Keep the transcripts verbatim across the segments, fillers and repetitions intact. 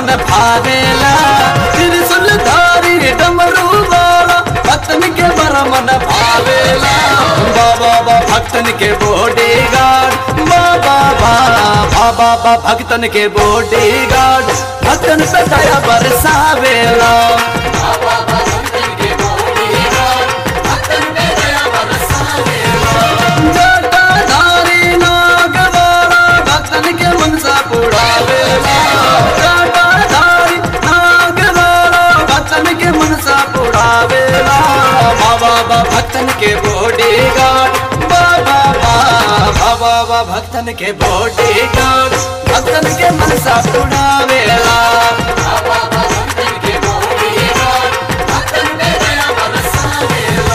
मन भावेला त्रिशूल धारी डमरू वाला भक्तन के बड़ा मन भावेला बाबा बा भक्तन के बॉडीगार्ड बाबा बा बाबा बा भक्तन के बॉडीगार्ड भक्तन पे दया बरसावेला बाबा बा भक्तन के बॉडीगार्ड भक्तन पे दया बरसावेला जटाधारी नाग वाला भक्तन के मनसा पुरावेला जटाधारी नाग वाला भक्तन के मनसा पुरावेला बाबा बा भक्तन के बॉडीगार्ड बाबा बा बाबा बा भक्तन के बॉडीगार्ड भक्तन के मनसा पुरावेला बाबा बा भक्तन के बॉडीगार्ड भक्तन पे दया बरसावेला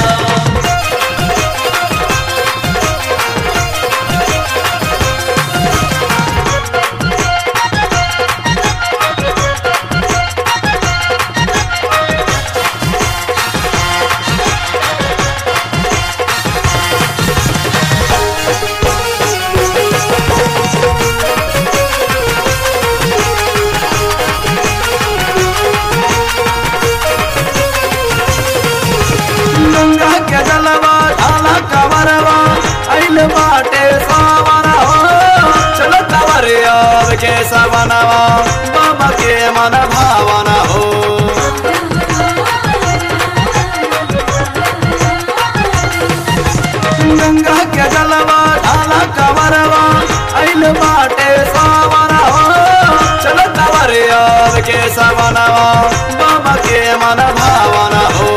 गंगा के जलवा ढाला कवरवा आइल बाटे सावरा हो चलो कवरिया के सवनवा बाबा के मन भावना हो गंगा के जलवा ढाला कवरवा आइल बाटे सावरा हो चलो कवरिया के सवनवा बाबा के मन भावना हो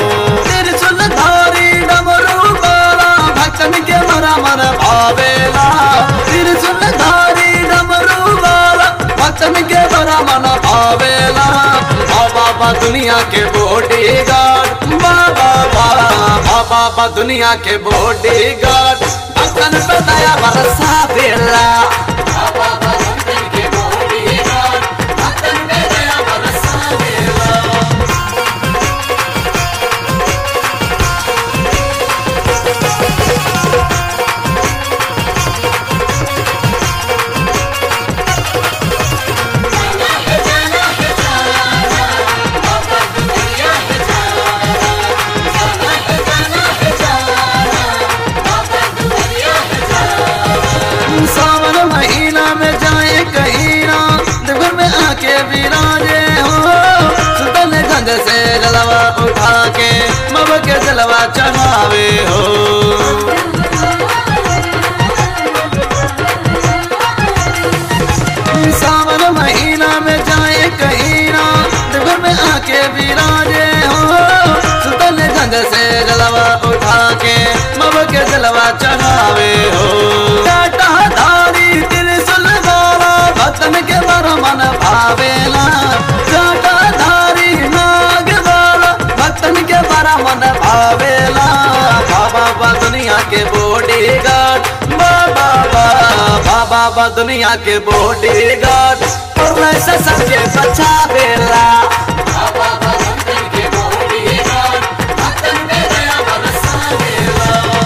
भक्तन के मरा मन भावेला त्रिशूल धारी डमरू वाला भक्तन के मरा मन भावेला बाबा बा दुनिया के बॉडीगार्ड बाबा बा बाबा बा दुनिया के बॉडीगार्ड भक्तन पे दया बरसावेला बाबा बा भक्तन के बॉडीगार्ड भक्तन पे दया बरसावेला सावन महीना में जाए कहीं ना देवघर में आके विराजे हो सुल्तानगंज से जलवा उठा के बाबा के जलवा चढ़ावे हो सावन महीना में जाए कहीं ना देवघर में आके विराजे हो सुल्तानगंज से जलवा उठा के बाबा के जलवा चढ़ावे हो भक्तन के बड़ा मन भावेला जटाधारी नाग वाला भक्तन के बड़ा मन भावेला बाबा बा दुनिया के बॉडीगार्ड बाबा बा बाबा बा दुनिया के बॉडीगार्ड और ऐसा सबके बचावेला बाबा बा भक्तन के बॉडीगार्ड भक्तन पे दया बरसावेला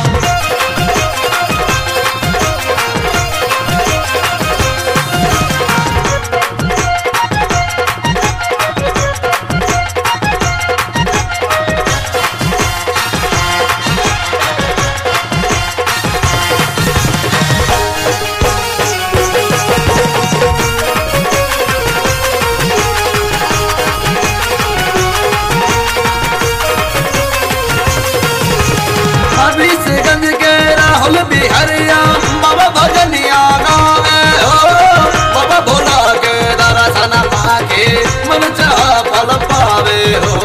अभिषेकगंज के राहुल बिहरिया बाबा भजनिया गावे हो बाबा भोला के दर्शन पाके मन चाह फल पावे हो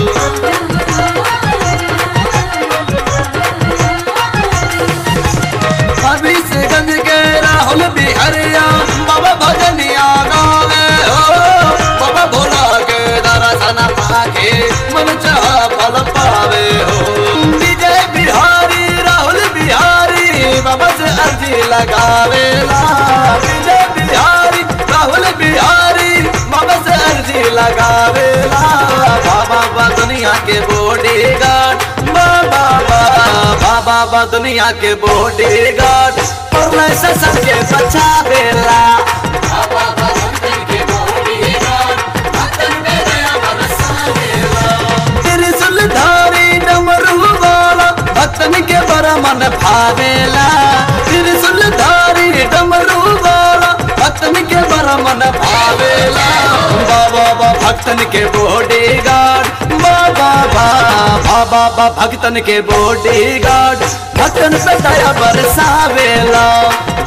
अभिषेकगंज के राहुल बिहरिया बाबा भजनिया गावे हो बाबा भोला के दर्शन पाके मन चाह फल पावे हो विजय बिहारी राहुल बिहारी बाबा से अर्जी लगावेला विजय बिहारी राहुल बिहारी बाबा से अर्जी लगावेला बाबा बा दुनिया के बॉडीगार्ड बाबा बा बाबा बा दुनिया के बॉडीगार्ड और ऐसा सबके बचावेला बाबा बा भक्तन के बॉडीगार्ड मन भावेला। बाबा बा भक्तन के बॉडीगार्ड, बाबा बा बाबा बा भक्तन के बॉडीगार्ड, भक्तन पे दया बरसावेला।